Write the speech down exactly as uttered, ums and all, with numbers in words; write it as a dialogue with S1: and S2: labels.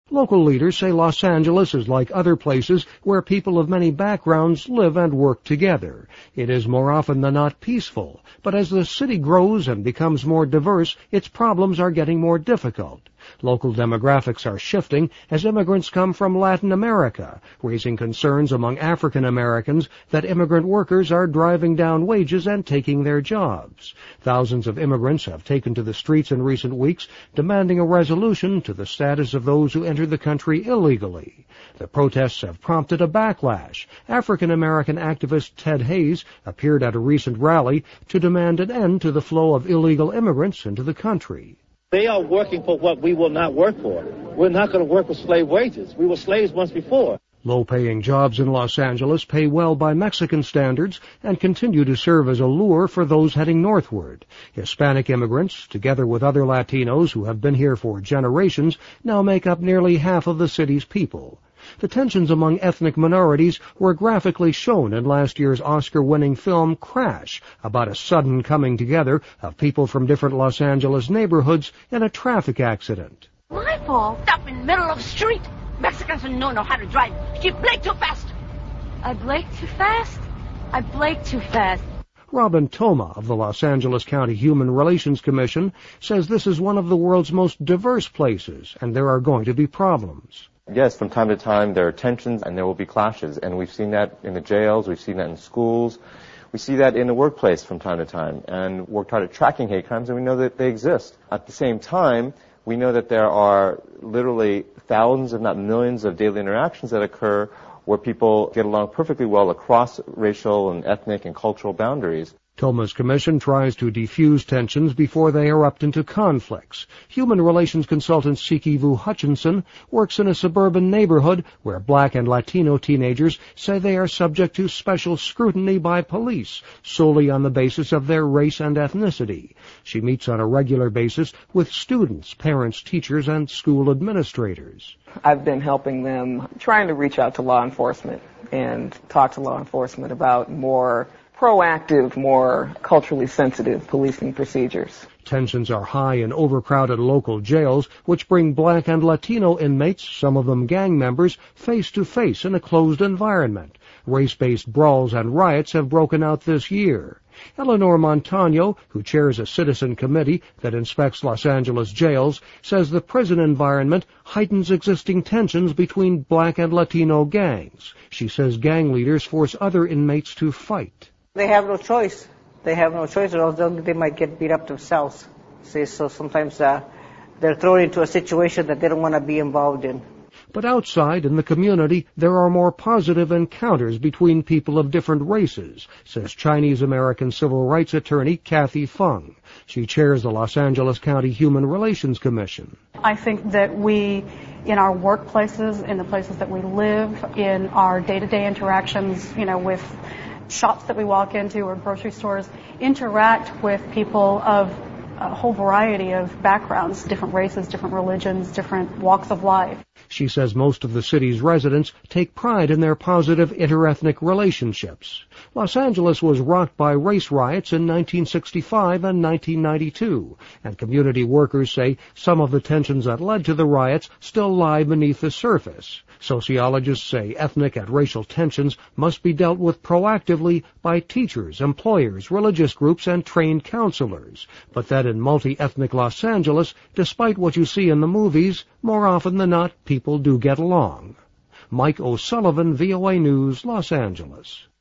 S1: Local leaders say Los Angeles is like other places where people of many backgrounds live and work together. It is more often than not peaceful, but as the city grows and becomes more diverse, its problems are getting more difficult. Local demographics are shifting as immigrants come from Latin America, raising concerns among African Americans that immigrant workers are driving down wages and taking their jobs. Thousands of immigrants have taken to the streets in recent weeks, demanding a resolution to the status of those who entered the country illegally. The protests have prompted a backlash. African American activist Ted Hayes appeared at a recent rally to demand an end to the flow of illegal immigrants into the country.
S2: They are working for what we will not work for. We're not going to work with slave wages. We were slaves once before.
S1: Low-paying jobs in Los Angeles pay well by Mexican standards and continue to serve as a lure for those heading northward. Hispanic immigrants, together with other Latinos who have been here for generations, now make up nearly half of the city's people. The tensions among ethnic minorities were graphically shown in last year's Oscar-winning film Crash, about a sudden coming together of people from different Los Angeles neighborhoods in a traffic accident.
S3: My fault? Stop in the middle of the street. Mexicans don't know how to drive. She blake too fast. I blake too fast? I blake too fast.
S1: Robin Toma of the Los Angeles County Human Relations Commission says this is one of the world's most diverse places, and there are going to be problems.
S4: Yes, from time to time there are tensions and there will be clashes, and we've seen that in the jails, we've seen that in schools, we see that in the workplace from time to time, and worked hard at tracking hate crimes, and we know that they exist. At the same time, we know that there are literally thousands, if not millions, of daily interactions that occur where people get along perfectly well across racial and ethnic and cultural boundaries.
S1: Toma's commission tries to defuse tensions before they erupt into conflicts. Human relations consultant Sikivu Hutchinson works in a suburban neighborhood where black and Latino teenagers say they are subject to special scrutiny by police solely on the basis of their race and ethnicity. She meets on a regular basis with students, parents, teachers, and school administrators.
S5: I've been helping them trying to reach out to law enforcement and talk to law enforcement about more proactive, more culturally sensitive policing procedures.
S1: Tensions are high in overcrowded local jails, which bring black and Latino inmates, some of them gang members, face to face in a closed environment. Race-based brawls and riots have broken out this year. Eleanor Montano, who chairs a citizen committee that inspects Los Angeles jails, says the prison environment heightens existing tensions between black and Latino gangs. She says gang leaders force other inmates to fight.
S6: They have no choice. They have no choice, or else they might get beat up themselves. See, so sometimes uh, they're thrown into a situation that they don't want to be involved in.
S1: But outside, in the community, there are more positive encounters between people of different races, says Chinese-American civil rights attorney Kathy Fung. She chairs the Los Angeles County Human Relations Commission.
S7: I think that we, in our workplaces, in the places that we live, in our day-to-day interactions, you know, with shops that we walk into or grocery stores, interact with people of a whole variety of backgrounds, different races, different religions, different walks of life.
S1: She says most of the city's residents take pride in their positive interethnic relationships. Los Angeles was rocked by race riots in nineteen sixty-five and nineteen ninety-two, and community workers say some of the tensions that led to the riots still lie beneath the surface. Sociologists say ethnic and racial tensions must be dealt with proactively by teachers, employers, religious groups, and trained counselors, but that in multi-ethnic Los Angeles, despite what you see in the movies, more often than not, people do get along. Mike O'Sullivan, V O A News, Los Angeles.